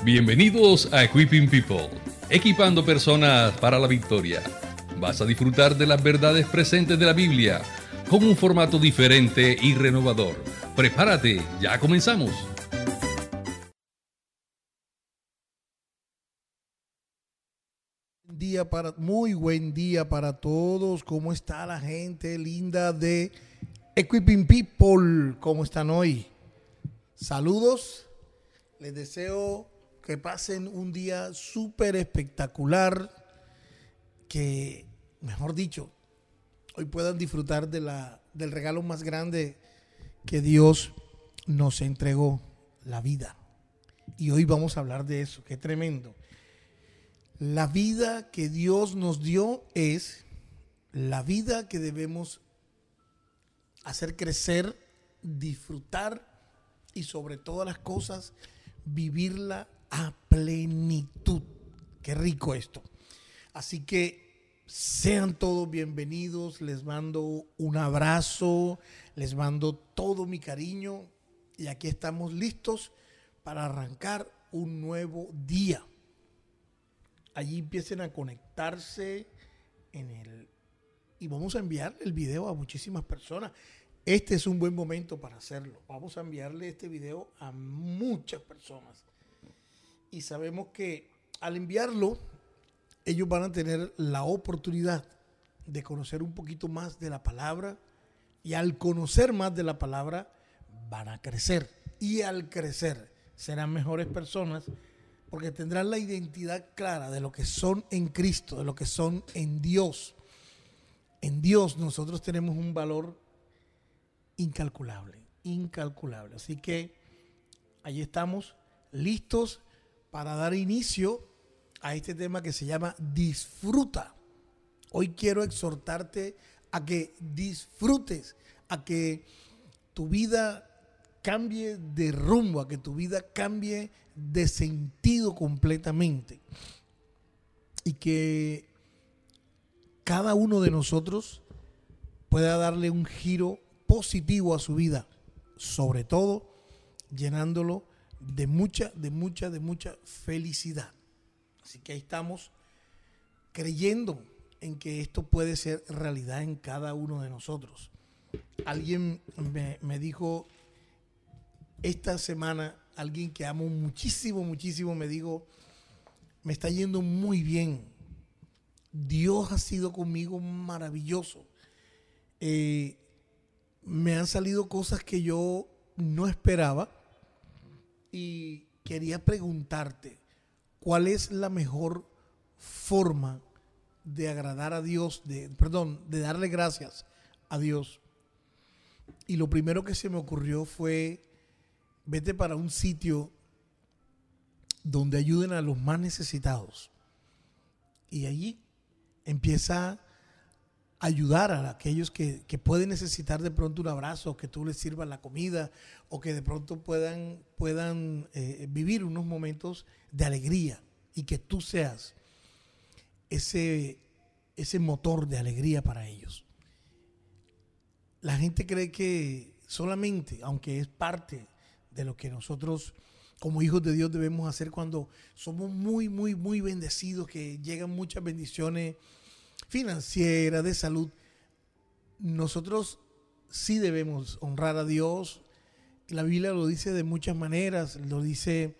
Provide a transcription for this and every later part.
Bienvenidos a Equipping People, equipando personas para la victoria. Vas a disfrutar de las verdades presentes de la Biblia con un formato diferente y renovador. Prepárate, ya comenzamos. Muy buen día para todos. ¿Cómo está la gente linda de Equipping People? ¿Cómo están hoy? Saludos. Les deseo que pasen un día súper espectacular. Que, mejor dicho, hoy puedan disfrutar del regalo más grande que Dios nos entregó, la vida. Y hoy vamos a hablar de eso. Qué tremendo. La vida que Dios nos dio es la vida que debemos hacer crecer, disfrutar y sobre todas las cosas vivirla a plenitud. Qué rico esto. Así que sean todos bienvenidos, les mando un abrazo, les mando todo mi cariño y aquí estamos listos para arrancar un nuevo día. Allí empiecen a conectarse y vamos a enviar el video a muchísimas personas. Este es un buen momento para hacerlo. Vamos a enviarle este video a muchas personas. Y sabemos que al enviarlo, ellos van a tener la oportunidad de conocer un poquito más de la palabra. Y al conocer más de la palabra, van a crecer. Y al crecer, serán mejores personas porque tendrán la identidad clara de lo que son en Cristo, de lo que son en Dios. En Dios nosotros tenemos un valor incalculable, incalculable. Así que ahí estamos listos para dar inicio a este tema que se llama disfruta. Hoy quiero exhortarte a que disfrutes, a que tu vida cambie de rumbo, a que tu vida cambie de sentido completamente y que cada uno de nosotros pueda darle un giro positivo a su vida, sobre todo llenándolo de mucha felicidad. Así que ahí estamos creyendo en que esto puede ser realidad en cada uno de nosotros. Alguien me dijo esta semana, alguien que amo muchísimo, me dijo, me está yendo muy bien. Dios ha sido conmigo maravilloso. Me han salido cosas que yo no esperaba y quería preguntarte, ¿cuál es la mejor forma de agradar a Dios, de darle gracias a Dios? Y lo primero que se me ocurrió fue, vete para un sitio donde ayuden a los más necesitados. Y allí empieza a ayudar a aquellos que pueden necesitar de pronto un abrazo, que tú les sirvas la comida o que de pronto puedan vivir unos momentos de alegría y que tú seas ese motor de alegría para ellos. La gente cree que solamente, aunque es parte de lo que nosotros como hijos de Dios debemos hacer cuando somos muy bendecidos, que llegan muchas bendiciones financieras, de salud, nosotros sí debemos honrar a Dios. La Biblia lo dice de muchas maneras, lo dice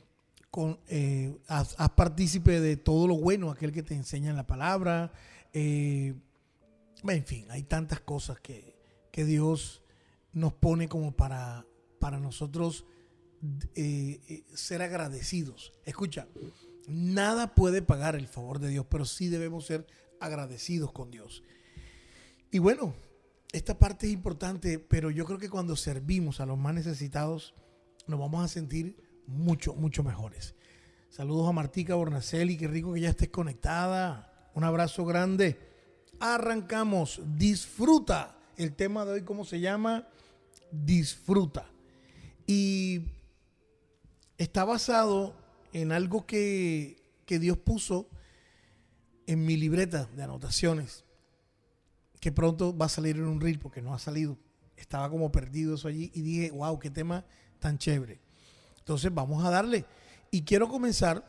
haz partícipe de todo lo bueno, aquel que te enseña en la palabra. En fin, hay tantas cosas que Dios nos pone como para nosotros ser agradecidos. Escucha, nada puede pagar el favor de Dios, pero sí debemos ser agradecidos con Dios. Y bueno, esta parte es importante, pero yo creo que cuando servimos a los más necesitados nos vamos a sentir mucho mejores. Saludos a Martica Bornaceli, qué rico que ya estés conectada. Un abrazo grande. Arrancamos. Disfruta. El tema de hoy, ¿cómo se llama? Disfruta. Y está basado en algo que Dios puso en mi libreta de anotaciones, que pronto va a salir en un reel porque no ha salido. Estaba como perdido eso allí y dije, wow, qué tema tan chévere. Entonces vamos a darle. Y quiero comenzar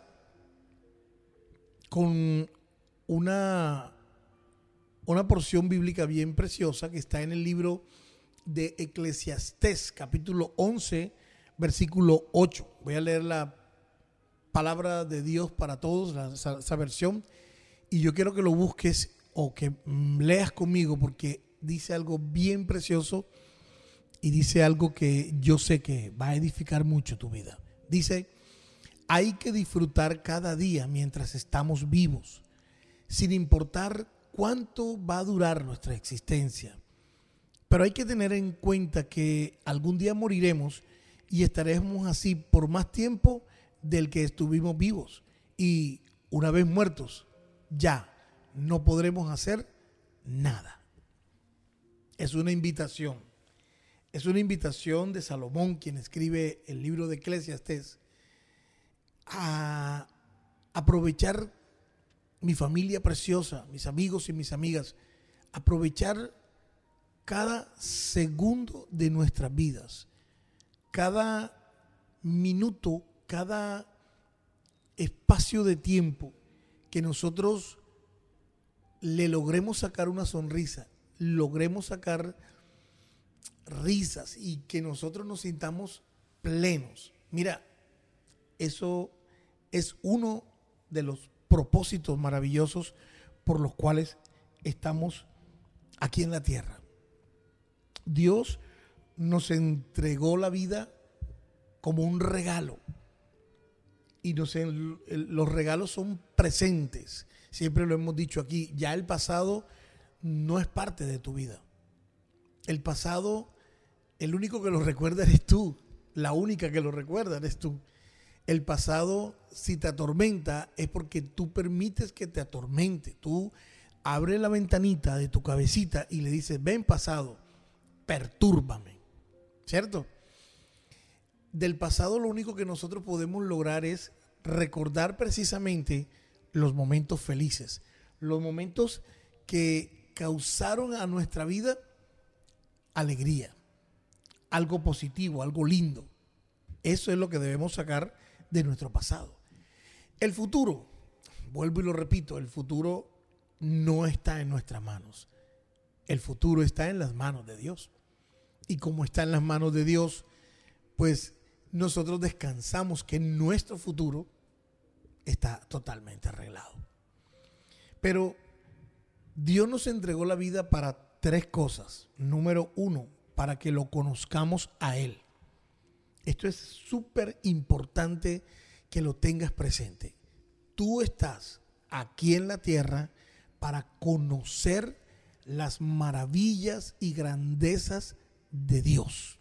con una porción bíblica bien preciosa que está en el libro de Eclesiastés, capítulo 11, versículo 8. Voy a leer la palabra de Dios para todos, esa versión, y yo quiero que lo busques o que leas conmigo, porque dice algo bien precioso y dice algo que yo sé que va a edificar mucho tu vida. Dice: hay que disfrutar cada día mientras estamos vivos, sin importar cuánto va a durar nuestra existencia. Pero hay que tener en cuenta que algún día moriremos y estaremos así por más tiempo del que estuvimos vivos. Y una vez muertos, ya no podremos hacer nada. Es una invitación. Es una invitación de Salomón, quien escribe el libro de Eclesiastés, a aprovechar mi familia preciosa, mis amigos y mis amigas, aprovechar cada segundo de nuestras vidas, cada minuto, cada espacio de tiempo que nosotros le logremos sacar una sonrisa, logremos sacar risas y que nosotros nos sintamos plenos. Mira, eso es uno de los propósitos maravillosos por los cuales estamos aquí en la tierra. Dios nos entregó la vida como un regalo y los regalos son presentes. Siempre lo hemos dicho aquí, ya el pasado no es parte de tu vida. El pasado, el único que lo recuerda eres tú, la única que lo recuerda eres tú. El pasado, si te atormenta, es porque tú permites que te atormente. Tú abres la ventanita de tu cabecita y le dices: ven pasado, pertúrbame, ¿cierto? Del pasado lo único que nosotros podemos lograr es recordar precisamente los momentos felices, los momentos que causaron a nuestra vida alegría, algo positivo, algo lindo. Eso es lo que debemos sacar de nuestro pasado. El futuro, vuelvo y lo repito, el futuro no está en nuestras manos. El futuro está en las manos de Dios. Y como está en las manos de Dios, pues nosotros descansamos que nuestro futuro está totalmente arreglado. Pero Dios nos entregó la vida para tres cosas. Número uno, para que lo conozcamos a Él. Esto es súper importante que lo tengas presente. Tú estás aquí en la tierra para conocer las maravillas y grandezas de Dios.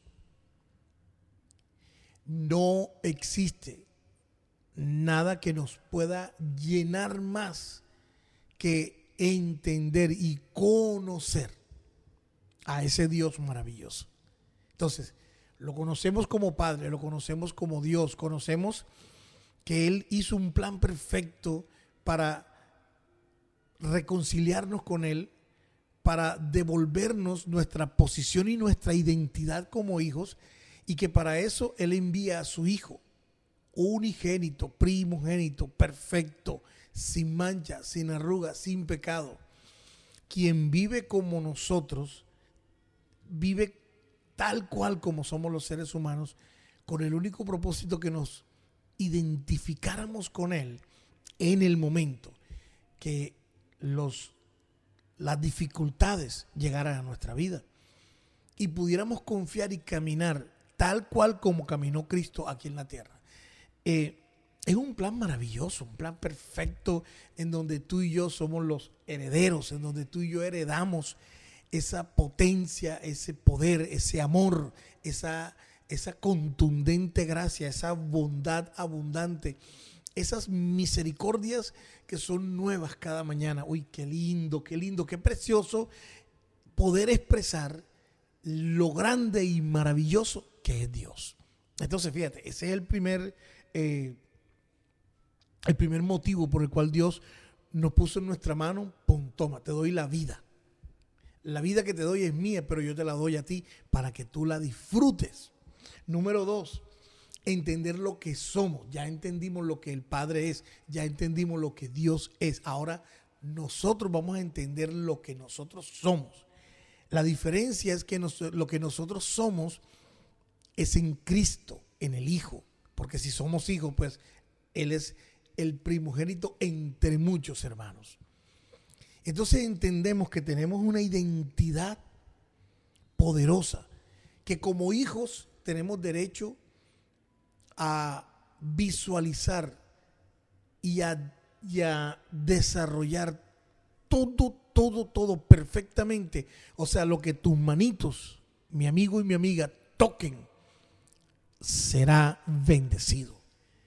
No existe nada que nos pueda llenar más que entender y conocer a ese Dios maravilloso. Entonces, lo conocemos como Padre, lo conocemos como Dios, conocemos que Él hizo un plan perfecto para reconciliarnos con Él, para devolvernos nuestra posición y nuestra identidad como hijos, y que para eso Él envía a su Hijo, unigénito, primogénito, perfecto, sin mancha, sin arruga, sin pecado, quien vive como nosotros, vive tal cual como somos los seres humanos, con el único propósito que nos identificáramos con Él en el momento que las dificultades llegaran a nuestra vida y pudiéramos confiar y caminar tal cual como caminó Cristo aquí en la tierra. Es un plan maravilloso, un plan perfecto en donde tú y yo somos los herederos, en donde tú y yo heredamos esa potencia, ese poder, ese amor, esa contundente gracia, esa bondad abundante, esas misericordias que son nuevas cada mañana. Uy, qué lindo, qué precioso poder expresar lo grande y maravilloso que es Dios. Entonces, fíjate, ese es el primer motivo por el cual Dios nos puso en nuestra mano. Pum, toma, te doy la vida. La vida que te doy es mía, pero yo te la doy a ti para que tú la disfrutes. Número 2, entender lo que somos. Ya entendimos lo que el Padre es, ya entendimos lo que Dios es. Ahora nosotros vamos a entender lo que nosotros somos. La diferencia es que lo que nosotros somos es en Cristo, en el Hijo. Porque si somos hijos, pues Él es el primogénito entre muchos hermanos. Entonces entendemos que tenemos una identidad poderosa, que como hijos tenemos derecho a visualizar y a desarrollar todo perfectamente. O sea, lo que tus manitos, mi amigo y mi amiga, toquen, será bendecido.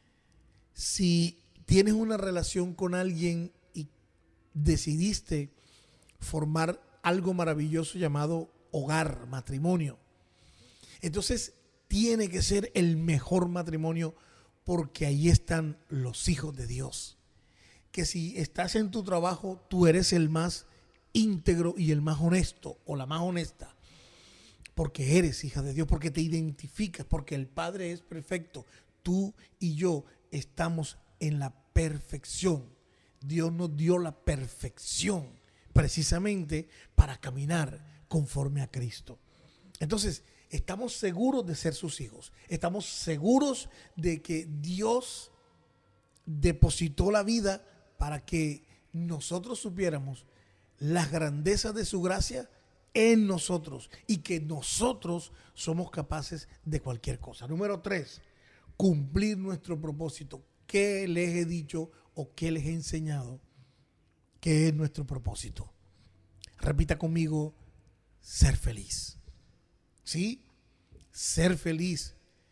Si tienes una relación con alguien y decidiste formar algo maravilloso llamado hogar, matrimonio, entonces tiene que ser el mejor matrimonio, porque ahí están los hijos de Dios. Que si estás en tu trabajo, tú eres el más íntegro y el más honesto o la más honesta, porque eres hija de Dios, porque te identificas, porque el Padre es perfecto. Tú y yo estamos en la perfección. Dios nos dio la perfección precisamente para caminar conforme a Cristo. Entonces, estamos seguros de ser sus hijos. Estamos seguros de que Dios depositó la vida para que nosotros supiéramos las grandezas de su gracia en nosotros y que nosotros somos capaces de cualquier cosa. Número 3, cumplir nuestro propósito. ¿Qué les he dicho o qué les he enseñado? ¿Qué es nuestro propósito? Repita conmigo: ser feliz. ¿Sí? Ser feliz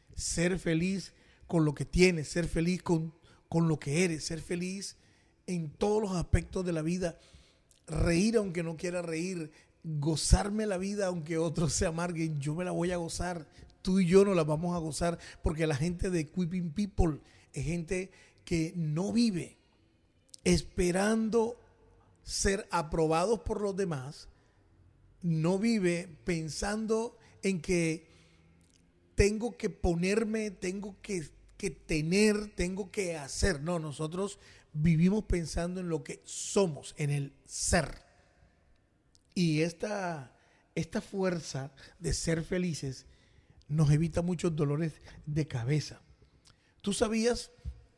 con lo que tienes, ser feliz con lo que eres, ser feliz en todos los aspectos de la vida, reír aunque no quiera reír, gozarme la vida aunque otros se amarguen. Yo me la voy a gozar, tú y yo nos la vamos a gozar, porque la gente de Equipping People es gente que no vive esperando ser aprobados por los demás, no vive pensando en que tengo que ponerme, tengo que tener, tengo que hacer. No, nosotros vivimos pensando en lo que somos, en el ser. Y esta fuerza de ser felices nos evita muchos dolores de cabeza. ¿Tú sabías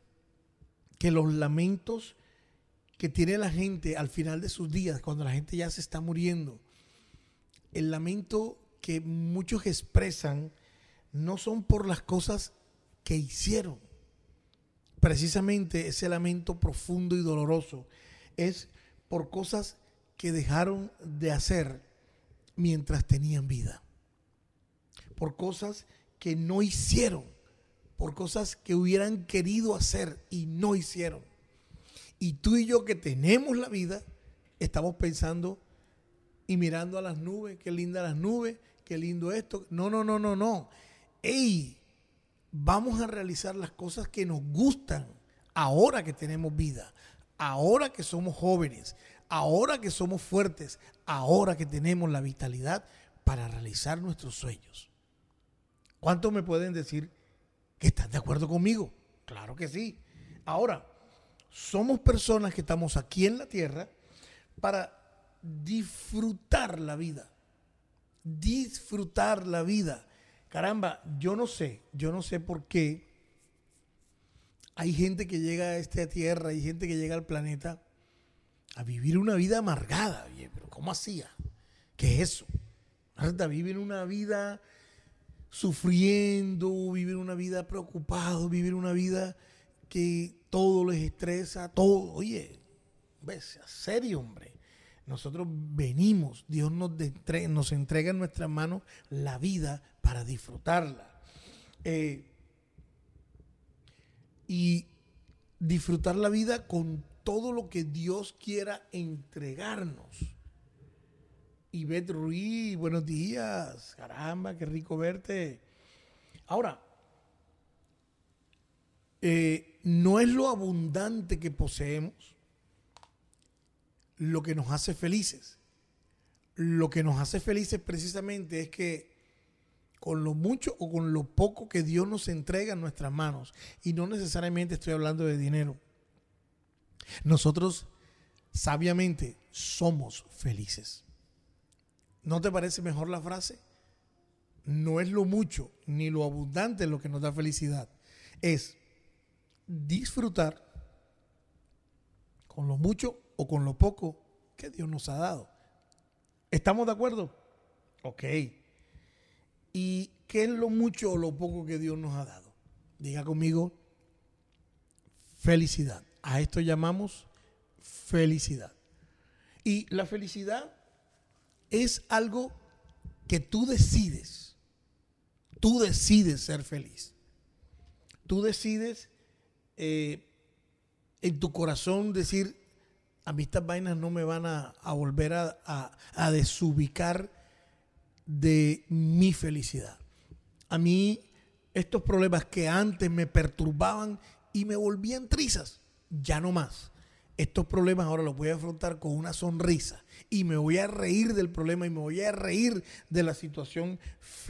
que los lamentos que tiene la gente al final de sus días, cuando la gente ya se está muriendo, el lamento que muchos expresan no son por las cosas que hicieron? Precisamente ese lamento profundo y doloroso es por cosas que dejaron de hacer mientras tenían vida, por cosas que no hicieron, por cosas que hubieran querido hacer y no hicieron. Y tú y yo, que tenemos la vida, estamos pensando y mirando a las nubes: qué lindas las nubes, qué lindo esto. No. ¡Ey! Vamos a realizar las cosas que nos gustan ahora que tenemos vida, ahora que somos jóvenes, ahora que somos fuertes, ahora que tenemos la vitalidad para realizar nuestros sueños. ¿Cuántos me pueden decir que están de acuerdo conmigo? Claro que sí. Ahora, somos personas que estamos aquí en la tierra para disfrutar la vida. Disfrutar la vida. Caramba, yo no sé por qué hay gente que llega a esta tierra, hay gente que llega al planeta a vivir una vida amargada. Oye, pero ¿cómo hacía? ¿Qué es eso? Vivir una vida sufriendo, vivir una vida preocupado, vivir una vida que todo les estresa, todo. Oye, ves, serio, hombre. Nosotros venimos, Dios nos entrega en nuestras manos la vida para disfrutarla. Y disfrutar la vida con todo lo que Dios quiera entregarnos. Ivette Ruiz, buenos días. Caramba, qué rico verte. Ahora, no es lo abundante que poseemos lo que nos hace felices. Lo que nos hace felices precisamente es que con lo mucho o con lo poco que Dios nos entrega en nuestras manos. Y no necesariamente estoy hablando de dinero. Nosotros sabiamente somos felices. ¿No te parece mejor la frase? No es lo mucho ni lo abundante lo que nos da felicidad. Es disfrutar con lo mucho o con lo poco que Dios nos ha dado. ¿Estamos de acuerdo? Ok. ¿Y qué es lo mucho o lo poco que Dios nos ha dado? Diga conmigo, felicidad. A esto llamamos felicidad. Y la felicidad es algo que tú decides. Tú decides ser feliz. Tú decides en tu corazón decir, a mí estas vainas no me van a volver a desubicar de mi felicidad. A mí estos problemas que antes me perturbaban y me volvían trizas, ya no más. Estos problemas ahora los voy a afrontar con una sonrisa y me voy a reír del problema y me voy a reír de la situación,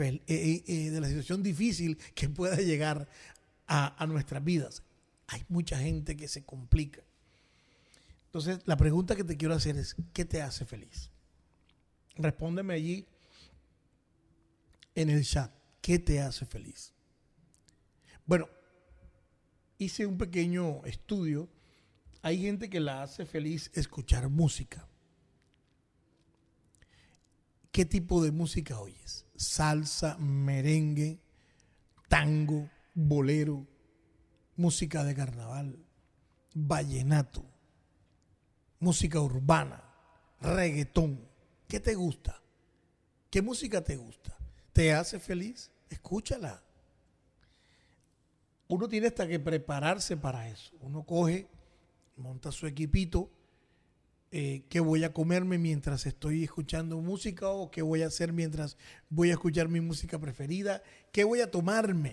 difícil que pueda llegar a nuestras vidas. Hay mucha gente que se complica. Entonces, la pregunta que te quiero hacer es, ¿qué te hace feliz? Respóndeme allí en el chat, ¿qué te hace feliz? Bueno, hice un pequeño estudio. Hay gente que la hace feliz escuchar música. ¿Qué tipo de música oyes? Salsa, merengue, tango, bolero, música de carnaval, vallenato, música urbana, reggaetón. ¿Qué te gusta? ¿Qué música te gusta? ¿Te hace feliz? Escúchala. Uno tiene hasta que prepararse para eso. Uno coge, monta su equipito, qué voy a comerme mientras estoy escuchando música o qué voy a hacer mientras voy a escuchar mi música preferida, qué voy a tomarme,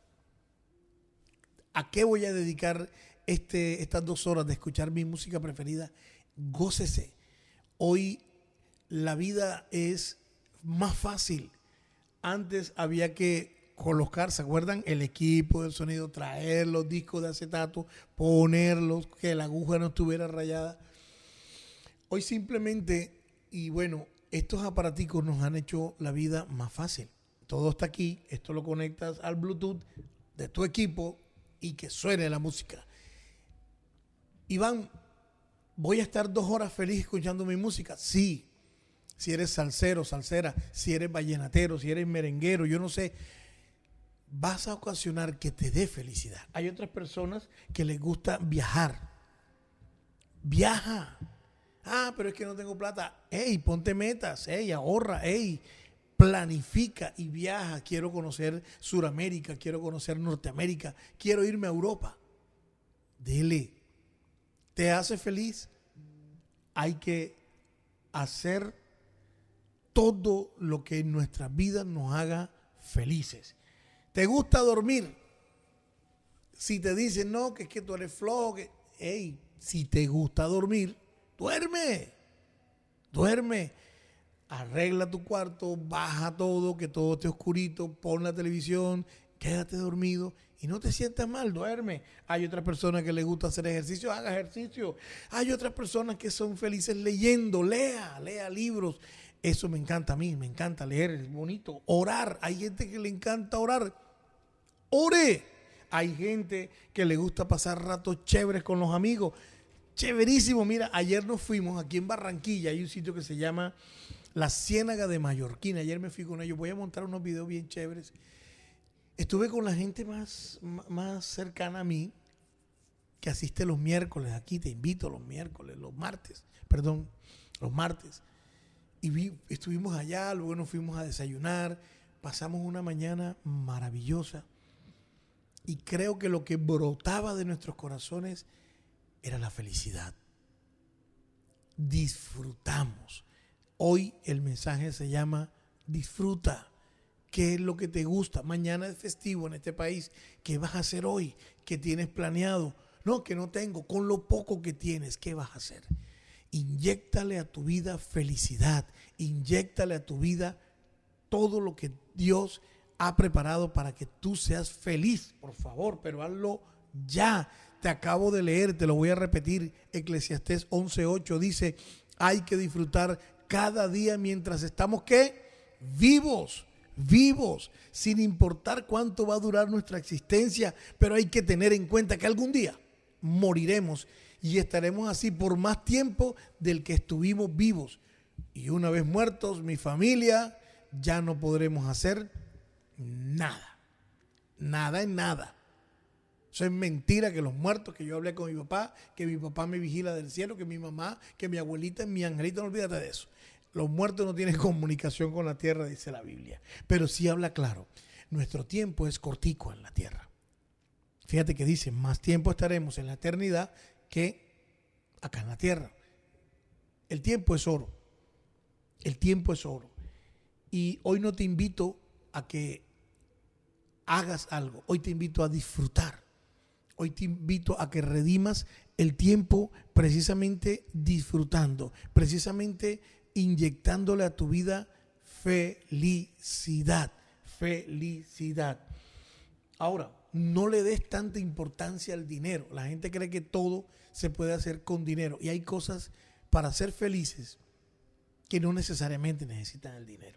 a qué voy a dedicar estas 2 horas de escuchar mi música preferida. Gócese. Hoy la vida es más fácil. Antes había que colocar, ¿se acuerdan? El equipo del sonido, traer los discos de acetato, ponerlos, que la aguja no estuviera rayada. Hoy simplemente, y bueno, estos aparaticos nos han hecho la vida más fácil. Todo está aquí, esto lo conectas al Bluetooth de tu equipo y que suene la música. Iván, ¿voy a estar 2 horas feliz escuchando mi música? Sí. Si eres salsero, salsera, si eres vallenatero, si eres merenguero, yo no sé, vas a ocasionar que te dé felicidad. Hay otras personas que les gusta viajar. Viaja. Ah, pero es que no tengo plata. Ey, ponte metas, ey, ahorra, ey, planifica y viaja. Quiero conocer Suramérica, quiero conocer Norteamérica, quiero irme a Europa. Dele. ¿Te hace feliz? Hay que hacer todo lo que en nuestras vidas nos haga felices. ¿Te gusta dormir? Si te dicen, no, que es que tú eres flojo, hey, si te gusta dormir, duerme. Duerme. Arregla tu cuarto, baja todo, que todo esté oscurito, pon la televisión, quédate dormido y no te sientas mal, duerme. Hay otras personas que les gusta hacer ejercicio, haga ejercicio. Hay otras personas que son felices leyendo, lea libros. Eso me encanta a mí, me encanta leer, es bonito. Orar, hay gente que le encanta orar. Ore. Hay gente que le gusta pasar ratos chéveres con los amigos. Chéverísimo. Mira, ayer nos fuimos aquí en Barranquilla, hay un sitio que se llama La Ciénaga de Mallorquín. Ayer me fui con ellos, voy a montar unos videos bien chéveres. Estuve con la gente más cercana a mí, que asiste los miércoles. Aquí te invito los martes. Y estuvimos allá, luego nos fuimos a desayunar, pasamos una mañana maravillosa. Y creo que lo que brotaba de nuestros corazones era la felicidad. Disfrutamos. Hoy el mensaje se llama disfruta. ¿Qué es lo que te gusta? Mañana es festivo en este país. ¿Qué vas a hacer hoy? ¿Qué tienes planeado? No, que no tengo. Con lo poco que tienes, ¿qué vas a hacer? Inyéctale a tu vida felicidad. Inyéctale a tu vida todo lo que Dios ha preparado para que tú seas feliz, por favor, pero hazlo ya. Te acabo de leer, te lo voy a repetir. Eclesiastés 11:8 dice: hay que disfrutar cada día mientras estamos, ¿qué? Vivos, sin importar cuánto va a durar nuestra existencia, pero hay que tener en cuenta que algún día moriremos y estaremos así por más tiempo del que estuvimos vivos. Y una vez muertos, mi familia, ya no podremos hacer nada. Nada en nada. Eso es mentira, que los muertos, que yo hablé con mi papá, que mi papá me vigila del cielo, que mi mamá, que mi abuelita es mi angelito, no olvídate de eso. Los muertos no tienen comunicación con la tierra, dice la Biblia. Pero sí habla claro, nuestro tiempo es cortico en la tierra. Fíjate que dice, más tiempo estaremos en la eternidad que acá en la tierra. El tiempo es oro. El tiempo es oro. Y hoy no te invito a que hagas algo. Hoy te invito a disfrutar. Hoy te invito a que redimas el tiempo precisamente disfrutando, precisamente inyectándole a tu vida felicidad. Felicidad. Ahora, no le des tanta importancia al dinero. La gente cree que todo se puede hacer con dinero. Y hay cosas para ser felices que no necesariamente necesitan el dinero.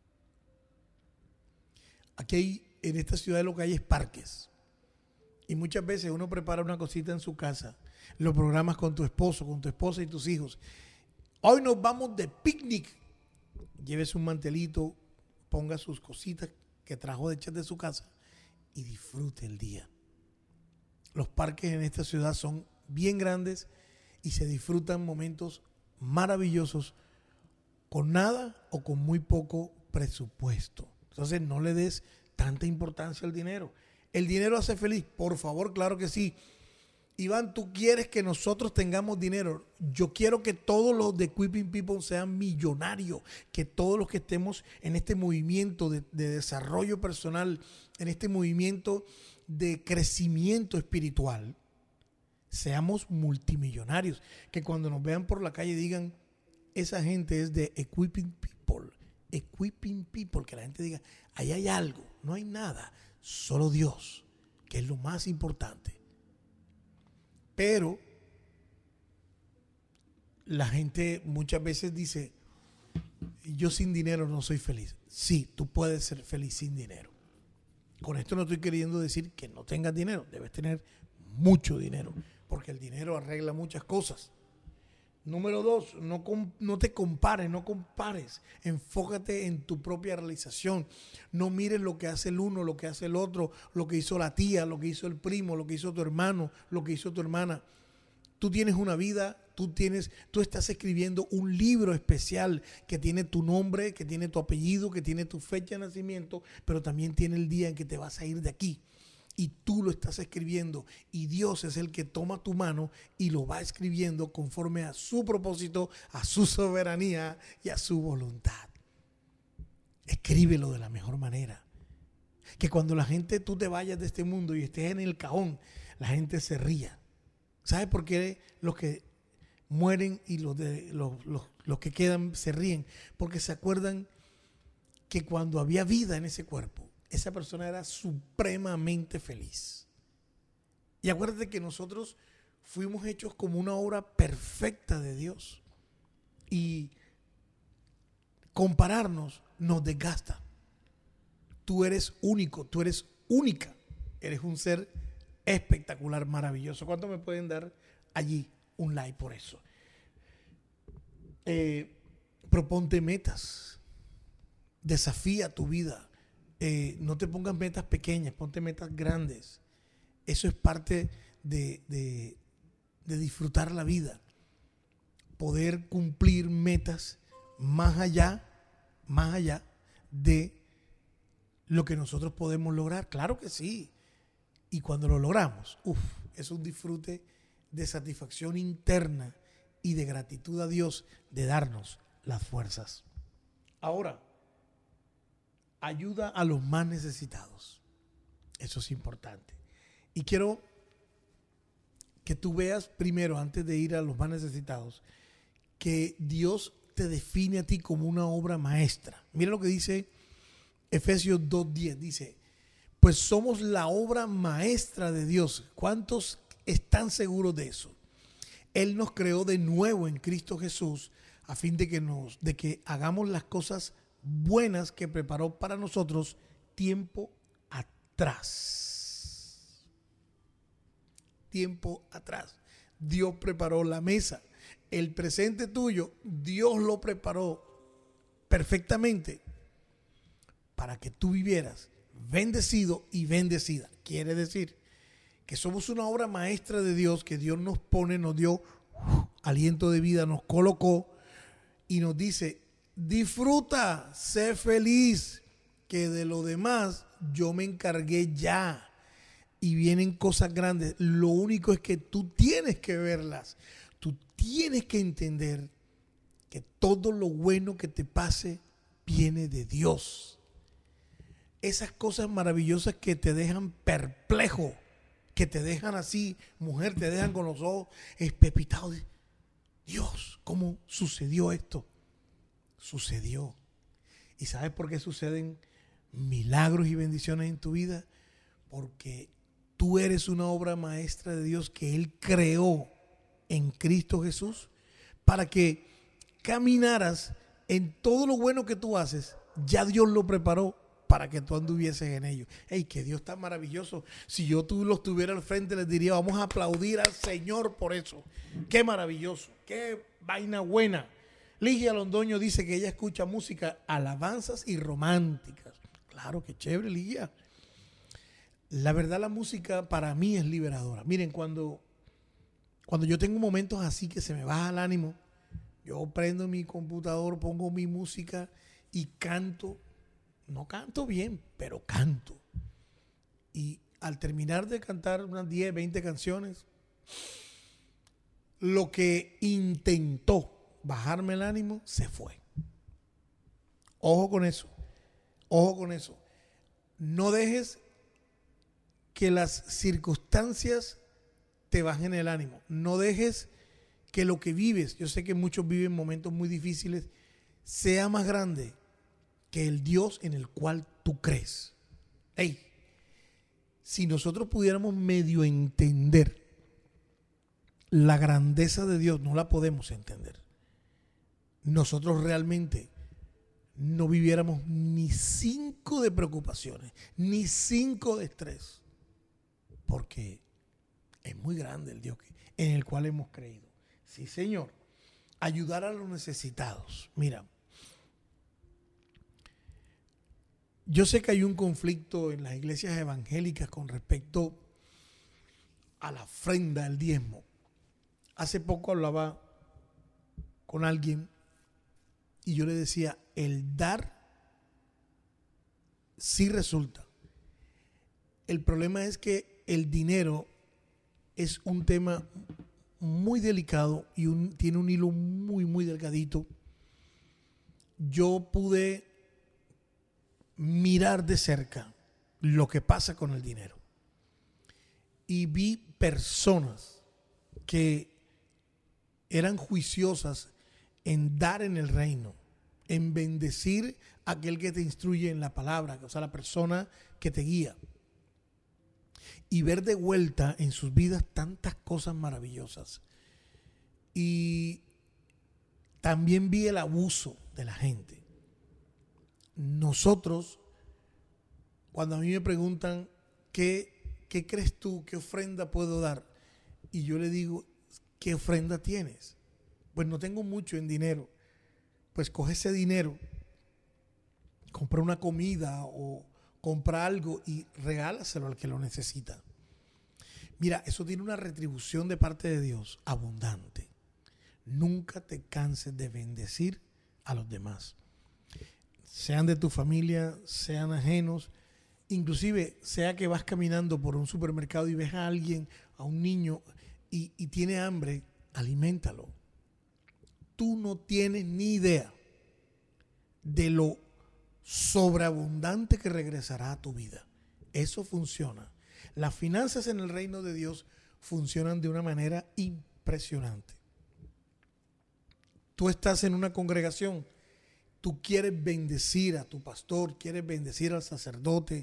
Aquí en esta ciudad lo que hay es parques. Y muchas veces uno prepara una cosita en su casa, lo programas con tu esposo, con tu esposa y tus hijos. Hoy nos vamos de picnic. Llévese un mantelito, ponga sus cositas que trajo hechas de su casa y disfrute el día. Los parques en esta ciudad son bien grandes y se disfrutan momentos maravillosos con nada o con muy poco presupuesto. Entonces no le des tanta importancia al dinero. ¿El dinero hace feliz? Por favor, claro que sí. Iván, tú quieres que nosotros tengamos dinero. Yo quiero que todos los de Equipping People sean millonarios, que todos los que estemos en este movimiento de desarrollo personal, en este movimiento de crecimiento espiritual, seamos multimillonarios. Que cuando nos vean por la calle digan, esa gente es de Equipping People. Equipping People, que la gente diga, ahí hay algo, no hay nada, solo Dios, que es lo más importante. Pero la gente muchas veces dice, yo sin dinero no soy feliz. Sí, tú puedes ser feliz sin dinero. Con esto no estoy queriendo decir que no tengas dinero, debes tener mucho dinero, porque el dinero arregla muchas cosas. Número 2, no te compares, no compares. Enfócate en tu propia realización. No mires lo que hace el uno, lo que hace el otro, lo que hizo la tía, lo que hizo el primo, lo que hizo tu hermano, lo que hizo tu hermana. Tú tienes una vida, tú estás escribiendo un libro especial que tiene tu nombre, que tiene tu apellido, que tiene tu fecha de nacimiento, pero también tiene el día en que te vas a ir de aquí. Y tú lo estás escribiendo y Dios es el que toma tu mano y lo va escribiendo conforme a su propósito, a su soberanía y a su voluntad. Escríbelo de la mejor manera. Que cuando tú te vayas de este mundo y estés en el cajón, la gente se ría. ¿Sabes por qué los que mueren y los que quedan se ríen? Porque se acuerdan que cuando había vida en ese cuerpo, esa persona era supremamente feliz. Y acuérdate que nosotros fuimos hechos como una obra perfecta de Dios. Y compararnos nos desgasta. Tú eres único, tú eres única. Eres un ser espectacular, maravilloso. ¿Cuánto me pueden dar allí un like por eso? Proponte metas. Desafía tu vida. No te pongas metas pequeñas, ponte metas grandes. Eso es parte de disfrutar la vida. Poder cumplir metas más allá de lo que nosotros podemos lograr. Claro que sí. Y cuando lo logramos, es un disfrute de satisfacción interna y de gratitud a Dios de darnos las fuerzas. Ahora, ayuda a los más necesitados. Eso es importante. Y quiero que tú veas primero, antes de ir a los más necesitados, que Dios te define a ti como una obra maestra. Mira lo que dice Efesios 2:10 dice, pues somos la obra maestra de Dios. ¿Cuántos están seguros de eso? Él nos creó de nuevo en Cristo Jesús a fin de que hagamos las cosas buenas que preparó para nosotros tiempo atrás. Tiempo atrás. Dios preparó la mesa. El presente tuyo, Dios lo preparó perfectamente para que tú vivieras bendecido y bendecida. Quiere decir que somos una obra maestra de Dios, que Dios nos pone, nos dio aliento de vida, nos colocó y nos dice, disfruta, sé feliz, que de lo demás yo me encargué ya. Y vienen cosas grandes. Lo único es que tú tienes que verlas. Tú tienes que entender que todo lo bueno que te pase viene de Dios. Esas cosas maravillosas que te dejan perplejo, que te dejan así, mujer, te dejan con los ojos espepitados. Dios, ¿cómo sucedió esto? Sucedió. ¿Y sabes por qué suceden milagros y bendiciones en tu vida? Porque tú eres una obra maestra de Dios que Él creó en Cristo Jesús para que caminaras en todo lo bueno que tú haces. Ya Dios lo preparó para que tú anduvieses en ello. ¡Ey, que Dios está maravilloso! Si tú los tuviera al frente, les diría, vamos a aplaudir al Señor por eso. ¡Qué maravilloso! ¡Qué vaina buena! Ligia Londoño dice que ella escucha música, alabanzas y románticas. Claro, qué chévere, Ligia. La verdad, la música para mí es liberadora. Miren, cuando yo tengo momentos así que se me baja el ánimo, yo prendo mi computador, pongo mi música y canto. No canto bien, pero canto. Y al terminar de cantar unas 10, 20 canciones, lo que intentó bajarme el ánimo se fue. Ojo con eso. Ojo con eso. No dejes que las circunstancias te bajen el ánimo. No dejes que lo que vives, yo sé que muchos viven momentos muy difíciles, sea más grande que el Dios en el cual tú crees. Hey, si nosotros pudiéramos medio entender la grandeza de Dios, no la podemos entender. Nosotros realmente no viviéramos ni 5 de preocupaciones, ni 5 de estrés. Porque es muy grande el Dios en el cual hemos creído. Sí, Señor. Ayudar a los necesitados. Mira, yo sé que hay un conflicto en las iglesias evangélicas con respecto a la ofrenda, al diezmo. Hace poco hablaba con alguien y yo le decía, el dar sí resulta. El problema es que el dinero es un tema muy delicado y tiene un hilo muy, muy delgadito. Yo pude mirar de cerca lo que pasa con el dinero y vi personas que eran juiciosas en dar en el reino, en bendecir a aquel que te instruye en la palabra, o sea, la persona que te guía. Y ver de vuelta en sus vidas tantas cosas maravillosas. Y también vi el abuso de la gente. Nosotros, cuando a mí me preguntan, ¿qué crees tú? ¿Qué ofrenda puedo dar? Y yo le digo, ¿qué ofrenda tienes? Pues no tengo mucho en dinero. Pues coge ese dinero, compra una comida o compra algo y regálaselo al que lo necesita. Mira, eso tiene una retribución de parte de Dios abundante. Nunca te canses de bendecir a los demás. Sean de tu familia, sean ajenos. Inclusive, sea que vas caminando por un supermercado y ves a alguien, a un niño, y tiene hambre, aliméntalo. Tú no tienes ni idea de lo sobreabundante que regresará a tu vida. Eso funciona. Las finanzas en el reino de Dios funcionan de una manera impresionante. Tú estás en una congregación tú quieres bendecir a tu pastor, quieres bendecir al sacerdote,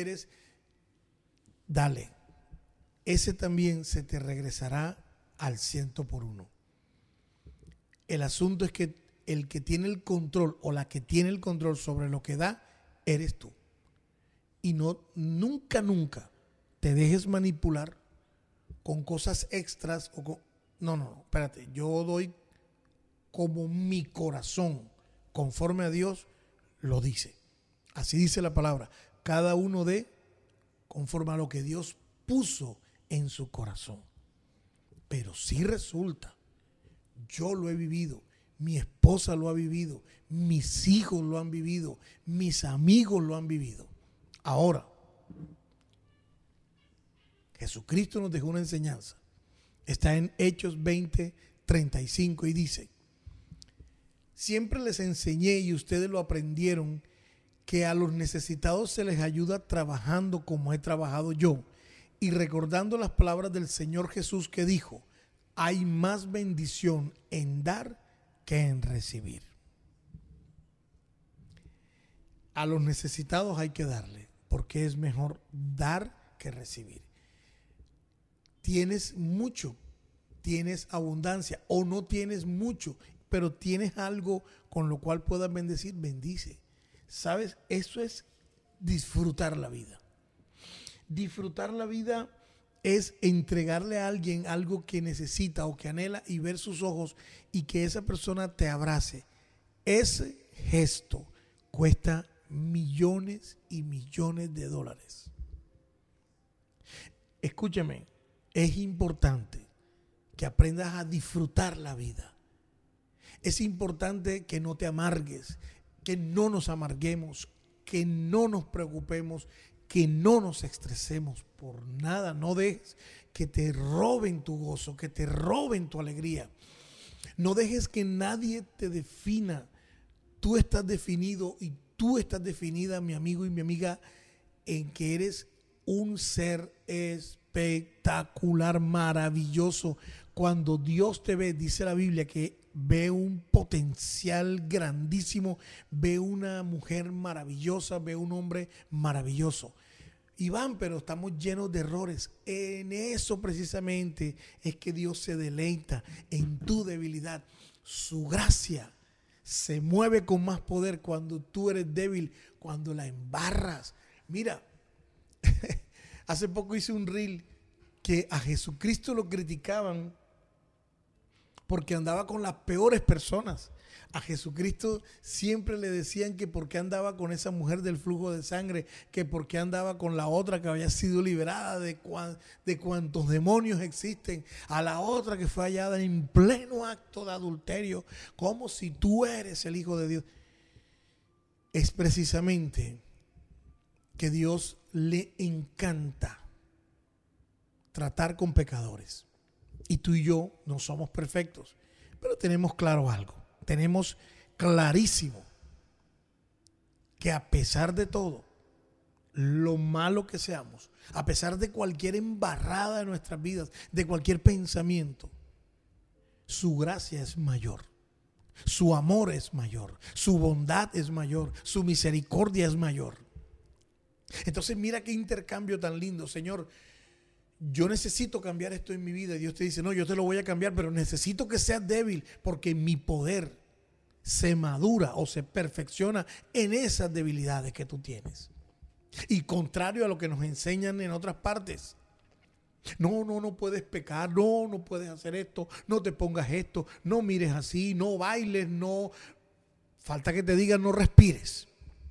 dale. Ese también se te regresará al 100%. El asunto es que el que tiene el control o la que tiene el control sobre lo que da, eres tú. Y nunca te dejes manipular con cosas extras o con... No, espérate, yo doy como mi corazón, conforme a Dios, lo dice. Así dice la palabra. Cada uno dé conforme a lo que Dios puso en su corazón. Pero si resulta, yo lo he vivido, mi esposa lo ha vivido, mis hijos lo han vivido, mis amigos lo han vivido. Ahora, Jesucristo nos dejó una enseñanza. Está en Hechos 20:35 y dice: siempre les enseñé y ustedes lo aprendieron, que a los necesitados se les ayuda trabajando como he trabajado yo, y recordando las palabras del Señor Jesús que dijo: hay más bendición en dar que en recibir. A los necesitados hay que darle, porque es mejor dar que recibir. Tienes mucho, tienes abundancia, o no tienes mucho, pero tienes algo con lo cual puedas bendecir, bendice. ¿Sabes? Eso es disfrutar la vida. Disfrutar la vida es entregarle a alguien algo que necesita o que anhela y ver sus ojos y que esa persona te abrace. Ese gesto cuesta millones y millones de dólares. Escúchame, es importante que aprendas a disfrutar la vida. Es importante que no te amargues, que no nos amarguemos, que no nos preocupemos, que no nos estresemos por nada. No dejes que te roben tu gozo, que te roben tu alegría. No dejes que nadie te defina. Tú estás definido y tú estás definida, mi amigo y mi amiga, en que eres un ser espectacular, maravilloso. Cuando Dios te ve, dice la Biblia que ve un potencial grandísimo, ve una mujer maravillosa, ve un hombre maravilloso. Iván, pero estamos llenos de errores. En eso precisamente es que Dios se deleita, en tu debilidad. Su gracia se mueve con más poder cuando tú eres débil, cuando la embarras. Mira, hace poco hice un reel que a Jesucristo lo criticaban porque andaba con las peores personas. A Jesucristo siempre le decían que por qué andaba con esa mujer del flujo de sangre, que por qué andaba con la otra que había sido liberada de cuantos demonios existen, a la otra que fue hallada en pleno acto de adulterio, como si tú eres el Hijo de Dios. Es precisamente que Dios le encanta tratar con pecadores. Y tú y yo no somos perfectos, pero tenemos claro algo. Tenemos clarísimo que a pesar de todo, lo malo que seamos, a pesar de cualquier embarrada de nuestras vidas, de cualquier pensamiento, su gracia es mayor, su amor es mayor, su bondad es mayor, su misericordia es mayor. Entonces mira qué intercambio tan lindo, Señor. Yo necesito cambiar esto en mi vida. Y Dios te dice: no, yo te lo voy a cambiar, pero necesito que seas débil, porque mi poder se madura o se perfecciona en esas debilidades que tú tienes. Y contrario a lo que nos enseñan en otras partes. No puedes pecar, no puedes hacer esto, no te pongas esto, no mires así, no bailes, no. Falta que te digan no respires.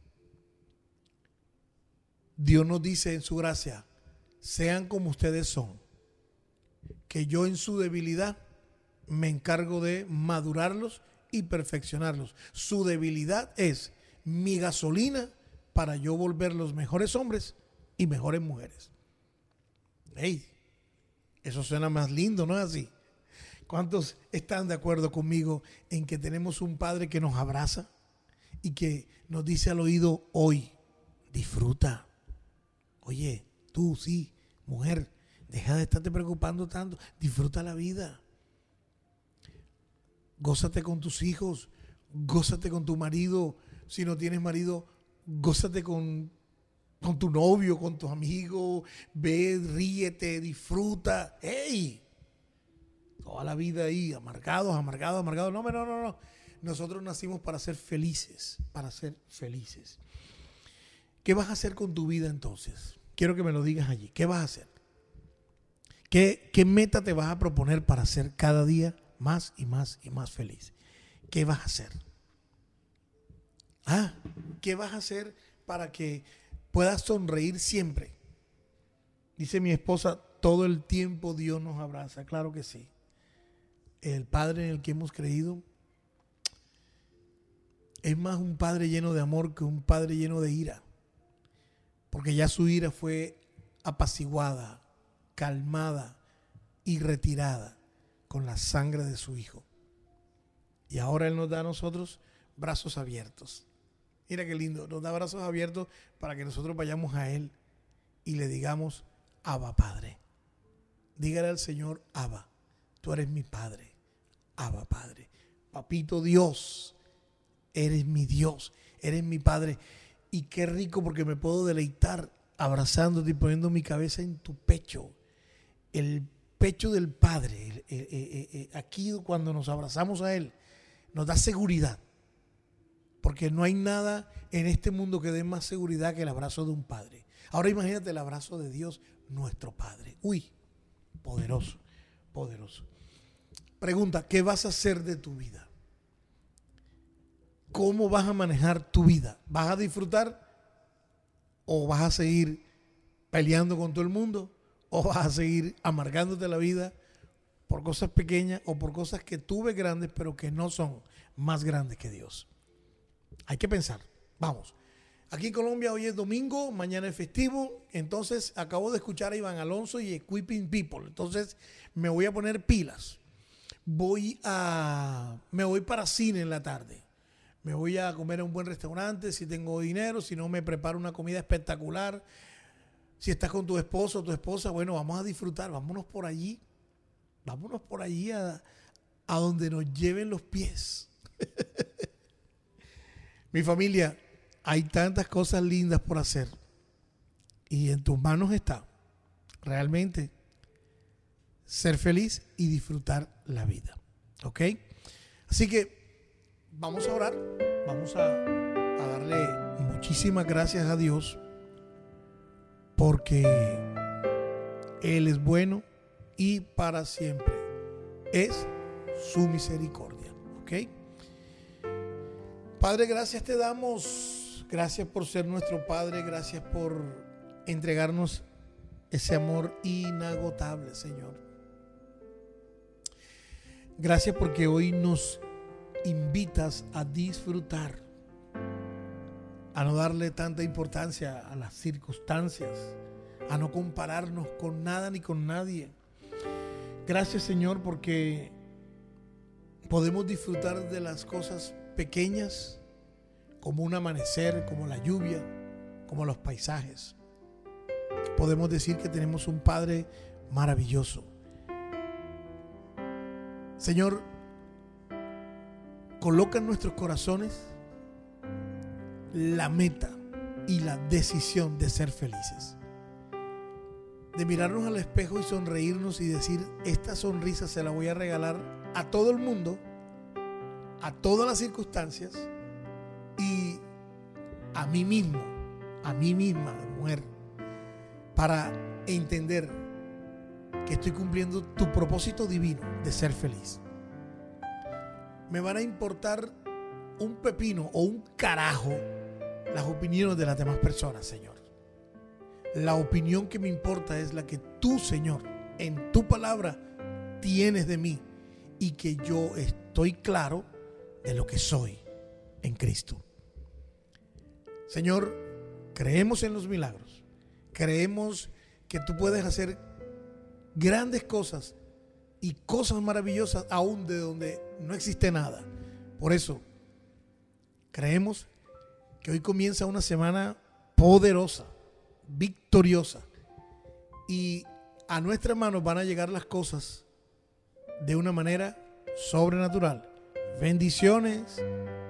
Dios nos dice en su gracia: sean como ustedes son, que yo en su debilidad me encargo de madurarlos y perfeccionarlos. Su debilidad es mi gasolina para yo volver los mejores hombres y mejores mujeres. Hey, eso suena más lindo, ¿no es así? ¿Cuántos están de acuerdo conmigo en que tenemos un Padre que nos abraza y que nos dice al oído: hoy, disfruta? Oye, tú sí, mujer, deja de estarte preocupando tanto, disfruta la vida. Gózate con tus hijos, gózate con tu marido. Si no tienes marido, gózate con tu novio, con tus amigos. Ve, ríete, disfruta. ¡Ey! Toda la vida ahí, amargados. No. Nosotros nacimos para ser felices, ¿Qué vas a hacer con tu vida entonces? Quiero que me lo digas allí. ¿Qué vas a hacer? ¿Qué meta te vas a proponer para ser cada día más y más y más feliz? ¿Qué vas a hacer? ¿Qué vas a hacer para que puedas sonreír siempre? Dice mi esposa, todo el tiempo Dios nos abraza. Claro que sí. El Padre en el que hemos creído es más un Padre lleno de amor que un Padre lleno de ira. Porque ya su ira fue apaciguada, calmada y retirada con la sangre de su Hijo. Y ahora Él nos da a nosotros brazos abiertos. Mira qué lindo, nos da brazos abiertos para que nosotros vayamos a Él y le digamos, Abba Padre. Dígale al Señor, Abba, tú eres mi Padre. Abba Padre. Papito Dios, eres mi Dios, eres mi Padre. Y qué rico porque me puedo deleitar abrazándote y poniendo mi cabeza en tu pecho. El pecho del Padre. Aquí cuando nos abrazamos a Él, nos da seguridad. Porque no hay nada en este mundo que dé más seguridad que el abrazo de un padre. Ahora imagínate el abrazo de Dios, nuestro Padre. Uy, poderoso, poderoso. Pregunta, ¿qué vas a hacer de tu vida? ¿Cómo vas a manejar tu vida? ¿Vas a disfrutar o vas a seguir peleando con todo el mundo? ¿O vas a seguir amargándote la vida por cosas pequeñas o por cosas que tú ves grandes pero que no son más grandes que Dios? Hay que pensar. Vamos. Aquí en Colombia hoy es domingo, mañana es festivo. Entonces acabo de escuchar a Iván Alonso y Equipping People. Entonces me voy a poner pilas. Me voy para cine en la tarde. Me voy a comer a un buen restaurante si tengo dinero, si no me preparo una comida espectacular. Si estás con tu esposo o tu esposa, bueno, vamos a disfrutar, vámonos por allí a donde nos lleven los pies. Mi familia, hay tantas cosas lindas por hacer y en tus manos está realmente ser feliz y disfrutar la vida, ¿ok? Así que vamos a orar, vamos a darle muchísimas gracias a Dios porque Él es bueno y para siempre es su misericordia, ¿ok? Padre, gracias te damos, gracias por ser nuestro Padre, gracias por entregarnos ese amor inagotable, Señor. Gracias porque hoy nos invitas a disfrutar, a no darle tanta importancia a las circunstancias, a no compararnos con nada ni con nadie. Gracias, Señor, porque podemos disfrutar de las cosas pequeñas, como un amanecer, como la lluvia, como los paisajes. Podemos decir que tenemos un Padre maravilloso. Señor, coloca en nuestros corazones la meta y la decisión de ser felices, de mirarnos al espejo y sonreírnos y decir, esta sonrisa se la voy a regalar a todo el mundo, a todas las circunstancias y a mí mismo, a mí misma, mujer, para entender que estoy cumpliendo tu propósito divino de ser feliz. Me van a importar un pepino o un carajo las opiniones de las demás personas, Señor. La opinión que me importa es la que tú, Señor, en tu palabra tienes de mí y que yo estoy claro de lo que soy en Cristo. Señor, creemos en los milagros. Creemos que tú puedes hacer grandes cosas y cosas maravillosas aún de donde no existe nada. Por eso, creemos que hoy comienza una semana poderosa, victoriosa, y a nuestras manos van a llegar las cosas de una manera sobrenatural. Bendiciones,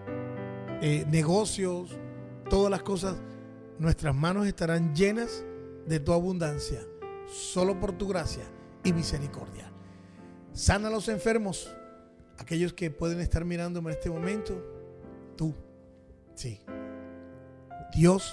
negocios, todas las cosas, nuestras manos estarán llenas de tu abundancia, solo por tu gracia y misericordia. Sana a los enfermos, aquellos que pueden estar mirándome en este momento. Tú, sí, Dios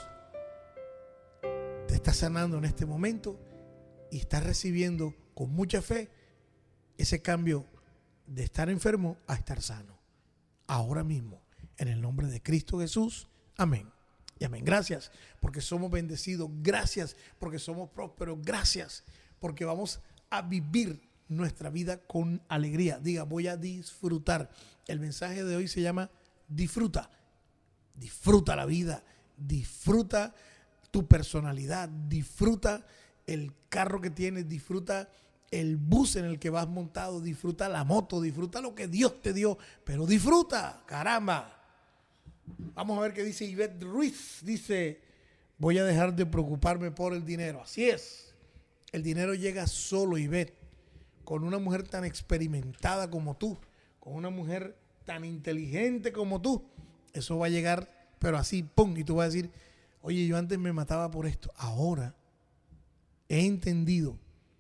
te está sanando en este momento y estás recibiendo con mucha fe ese cambio de estar enfermo a estar sano. Ahora mismo, en el nombre de Cristo Jesús. Amén. Y amén. Gracias porque somos bendecidos. Gracias porque somos prósperos. Gracias porque vamos a vivir nuestra vida con alegría. Diga, voy a disfrutar. El mensaje de hoy se llama disfruta. Disfruta la vida. Disfruta tu personalidad. Disfruta el carro que tienes. Disfruta el bus en el que vas montado. Disfruta la moto. Disfruta lo que Dios te dio. Pero disfruta, caramba. Vamos a ver qué dice Ivette Ruiz. Dice, voy a dejar de preocuparme por el dinero. Así es. El dinero llega solo, Ivette. Con una mujer tan experimentada como tú. Con una mujer tan inteligente como tú. Eso va a llegar, pero así, ¡pum! Y tú vas a decir, oye, yo antes me mataba por esto. Ahora he entendido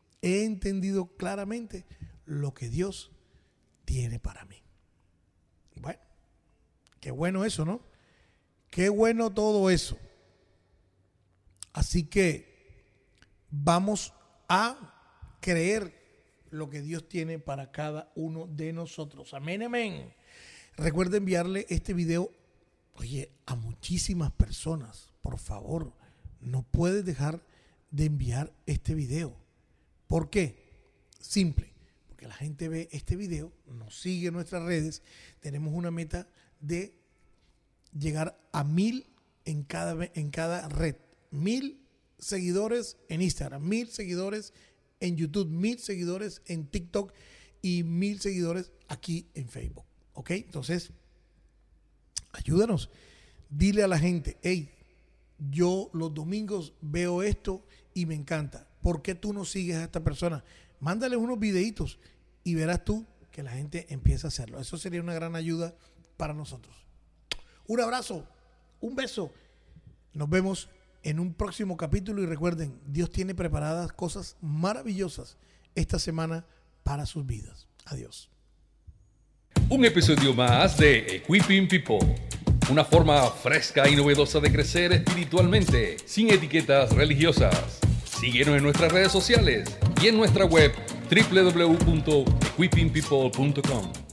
claramente lo que Dios tiene para mí. Bueno. Qué bueno eso, ¿no? Qué bueno todo eso. Así que vamos a creer lo que Dios tiene para cada uno de nosotros. Amén, amén. Recuerda enviarle este video, oye, a muchísimas personas. Por favor, no puedes dejar de enviar este video. ¿Por qué? Simple. Porque la gente ve este video, nos sigue en nuestras redes. Tenemos una meta de llegar a 1000 en cada red. 1000 seguidores en Instagram, 1000 seguidores en YouTube, 1000 seguidores en TikTok y 1000 seguidores aquí en Facebook. ¿Ok? Entonces, ayúdanos. Dile a la gente, hey, yo los domingos veo esto y me encanta. ¿Por qué tú no sigues a esta persona? Mándale unos videitos y verás tú que la gente empieza a hacerlo. Eso sería una gran ayuda para nosotros. Un abrazo, un beso. Nos vemos en un próximo capítulo y recuerden, Dios tiene preparadas cosas maravillosas esta semana para sus vidas. Adiós. Un episodio más de Equipping People. Una forma fresca y novedosa de crecer espiritualmente, sin etiquetas religiosas. Síguenos en nuestras redes sociales y en nuestra web www.equippingpeople.com.